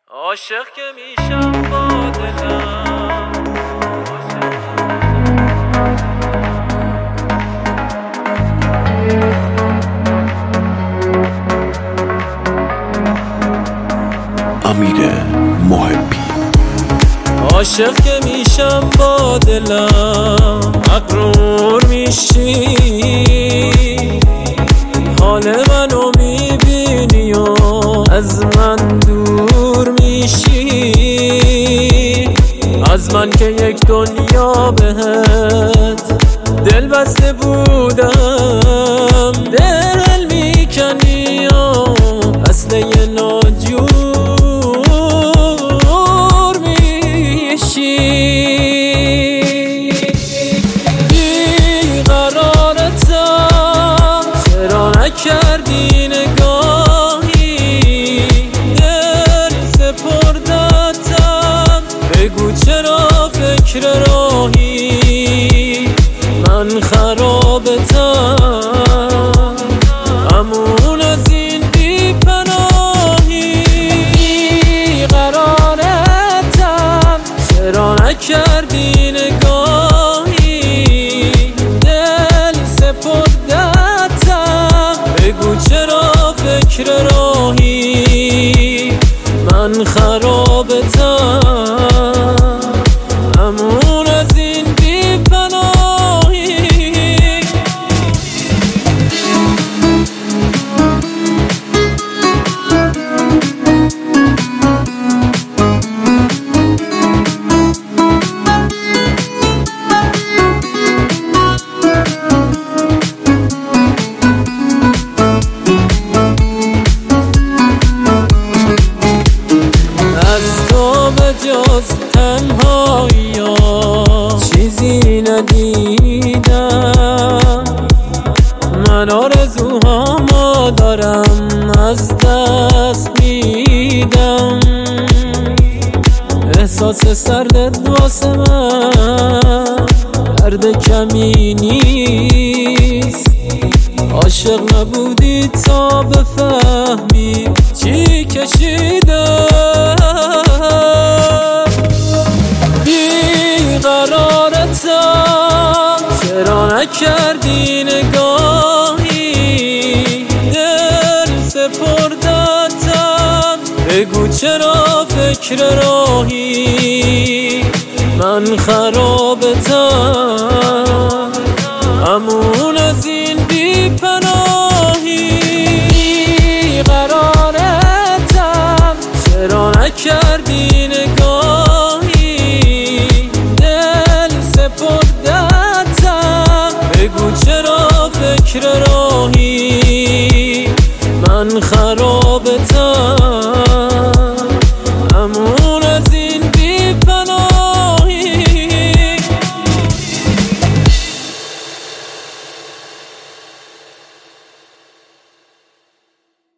عاشق که میشم با دلم، امیر محبی. عاشق که میشم با دلم، مغرور میشی، حال منو میبینی و از من دور میشی. از من که یک دنیا بهت دل بسته بودم، دل میکنی و اصله ناجور میشی. بیقرارتم چرا نکردی نگاهی، دل سپردتم بگو چرا فکر راهی. من خرابتم امون از این بی پناهی. بیقرارتم چرا نکردی نگاهی، دل سپردتم بگو چرا فکر راهی. من خرابتم امون از این بی پناهی. از تو بجز تنهایی ها چیزی ندیدم، من آرزوهامو دارم از دست میدم. احساس سردت واسه من درد کمی نیست، عاشق نبودی تا بفهمی چی کشیدم. بیقرارتم چرا نکردی نگاهی، دل سپردتم بگو چرا فکر راهی. من خرابتم امون از این بی پناهی. بیقرارتم چرا نکردی نگاهی، دل سپردتم بگو چرا فکر راهی. من خرابتم